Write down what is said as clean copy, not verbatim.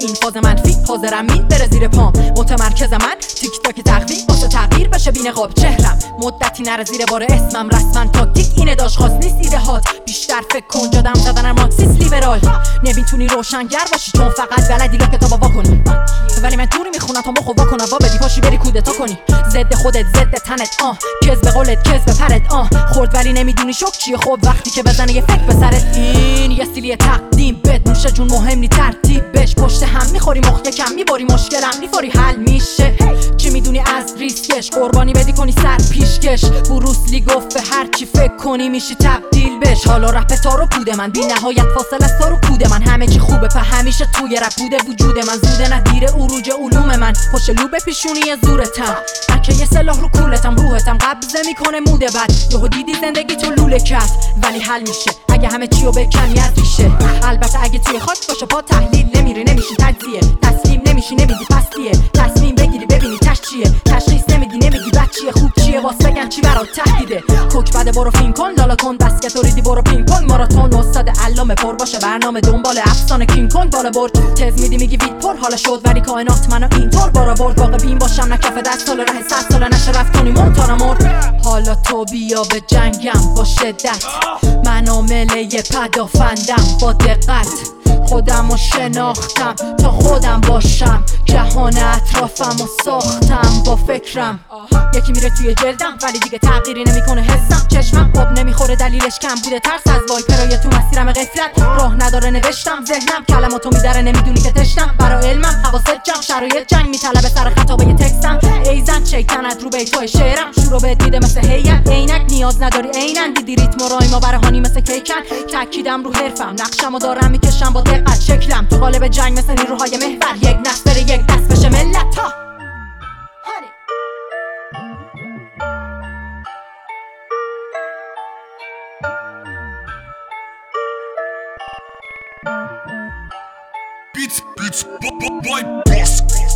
این فاز منفی حاضرم این بره زیر پام. متمرکز من تیک تاک تقویم واسه تغییر بشه بی نقاب چهرم. مدتی نره زیر بار اسمم رسما تاکتیک اینه داش خواست نیست ایده هات. بیشتر فکر کن جادم زدن مارکسیست لیبرال. نمیتونی روشنگر باشی چون فقط بلدی لا کتابا وا کنی. ولی من طوری میخونم تا مخو وا کنم وا بدی پاشی بری کودتا کنی. ضد خودت ضد تنت کذب قولت کذب پرت خورد ولی نمیدونی شوک چیه. خب وقتی که بزنه یه فکر به سرت این یه سیلی تقدیم بد نوشه جون مهم نی ترتیبش. پشت هم میخوری مخ یکم میبری مشکلم میفوری حل میشه. چی میدونی از ریسکش قربانی بدی کنی سر پیشکش. بروسلی گفت به هر چی فکر کنی میشی تبدیل بش. حالا رپ تا رو کود من بی نهایت فاصله است تا رو کود من. همه چی خوبه په همیشه توی رپ بوده وجود من. زوده نه دیر عروج علوم من پشت لوب پیشونی زورتم. که یه سلاح رو کولتم روحتم قبضه میکنه موده بد. یهو دیدی زندگی تو لوله کرد ولی حل میشه اگه همه چی رو بکنی از ریشه. البته اگه توی خاک باشه پا تحلیل نمیری نمیشی تجزیه. تسلیم نمیشی نمیدی پستیه. تصمیم بگیری ببینی تش چیه. تشخیص نمیدی نمیگی بد چیه خوب چیه. واسه بگن چی برات تهدیده. کوک بده برو فین کن لالا کن بسکت و ریدی برو پینگ پونگ ماراتون. استاد علامه پر باشه برنامه دنبال افسانه کینگ کن بالا برد. تز میدی میگی وید پر حالا شد ولی کائنات منو اینطور بارا برد. واقع بین باشم نه کف دست سال راه 100 سال نشه رفت کنی مونتانا مرد. حالا تو بیا به جنگم با شدت. من عامله پدافندم با دقت. خودمو شناختم تا خودم باشم. جهان اطرافم و ساختم با فکرم. یکی میره توی جلدم ولی دیگه تغییری نمیکنه حسم. چشمم آب نمیخوره دلیلش کم بوده ترس از وایپرای تو مسیرم غفلت. راه نداره نوشتم ذهنم کلماتو میداره نمیدونی که تشتم. برا علمم حواست جمع شرایط جنگ میطلبه سر خطا به یه تکستم. ایزن شیطنت رو بیتای شعرم شروع به دیده مثل هیئت. عینک نیاز نداری عینن دیدی ریتم و رایما برهانی مثل کیکن. تاکیدم رو حرفم نقشمو دارم میکشم با دقت. شکلم تو قالب جنگ مثل نیروهای محور. یک نسل بره یک دست بشه ملت ها. Beats, boy, boss.